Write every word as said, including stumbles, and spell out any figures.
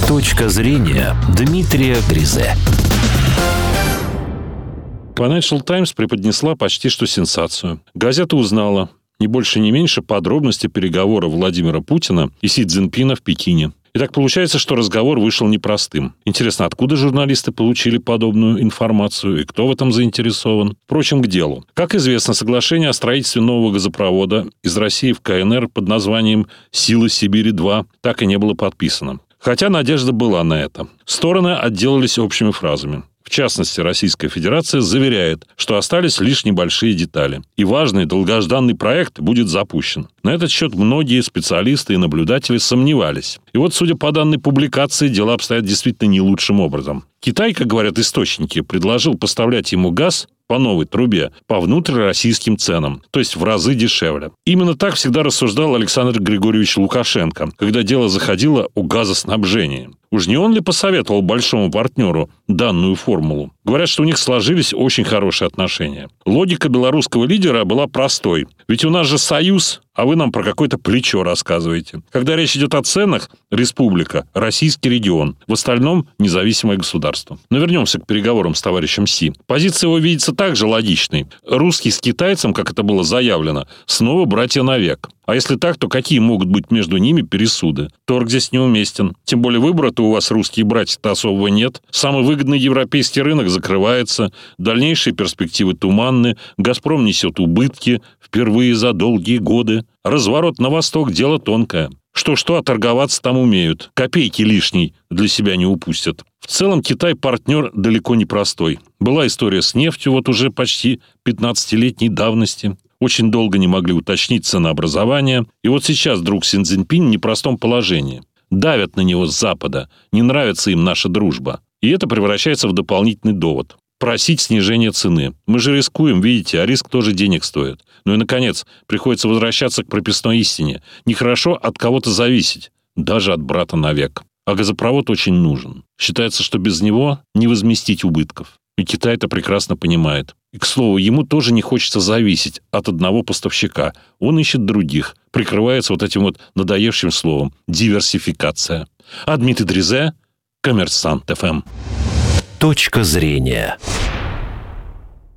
Точка зрения Дмитрия Гризе. Financial Times преподнесла почти что сенсацию. Газета узнала, ни больше ни меньше, подробности переговоров Владимира Путина и Си Цзиньпина в Пекине. И так получается, что разговор вышел непростым. Интересно, откуда журналисты получили подобную информацию и кто в этом заинтересован? Впрочем, к делу. Как известно, соглашение о строительстве нового газопровода из России в ка эн эр под названием «Силы Сибири-два» так и не было подписано. Хотя надежда была на это. Стороны отделались общими фразами. В частности, Российская Федерация заверяет, что остались лишь небольшие детали. И важный долгожданный проект будет запущен. На этот счет многие специалисты и наблюдатели сомневались. И вот, судя по данной публикации, дела обстоят действительно не лучшим образом. Китай, как говорят источники, предложил поставлять ему газ по новой трубе по внутрироссийским ценам, то есть в разы дешевле. Именно так всегда рассуждал Александр Григорьевич Лукашенко, когда дело заходило о газоснабжении. Уж не он ли посоветовал большому партнеру данную формулу? Говорят, что у них сложились очень хорошие отношения. Логика белорусского лидера была простой. Ведь у нас же союз, а вы нам про какое-то плечо рассказываете. Когда речь идет о ценах, республика, российский регион. В остальном независимое государство. Но вернемся к переговорам с товарищем Си. Позиция его видится также логичной. Русский с китайцем, как это было заявлено, снова братья навек. А если так, то какие могут быть между ними пересуды? Торг здесь неуместен. Тем более выбора-то у вас, русские братья-то, особого нет. Самый выгодный европейский рынок закрывается. Дальнейшие перспективы туманны. «Газпром» несет убытки впервые за долгие годы. Разворот на восток – дело тонкое. Что-что, а торговаться там умеют. Копейки лишней для себя не упустят. В целом, Китай партнер далеко не простой. Была история с нефтью вот уже почти пятнадцатилетней давности. Очень долго не могли уточнить ценообразование. И вот сейчас друг Си Цзиньпин в непростом положении. Давят на него с Запада. Не нравится им наша дружба. И это превращается в дополнительный довод. Просить снижения цены. Мы же рискуем, видите, а риск тоже денег стоит. Ну и, наконец, приходится возвращаться к прописной истине. Нехорошо от кого-то зависеть. Даже от брата навек. А газопровод очень нужен. Считается, что без него не возместить убытков. И Китай это прекрасно понимает. И, к слову, ему тоже не хочется зависеть от одного поставщика. Он ищет других, прикрывается вот этим вот надоевшим словом «диверсификация». А Дмитрий Гризе, Коммерсант эф эм. Точка зрения.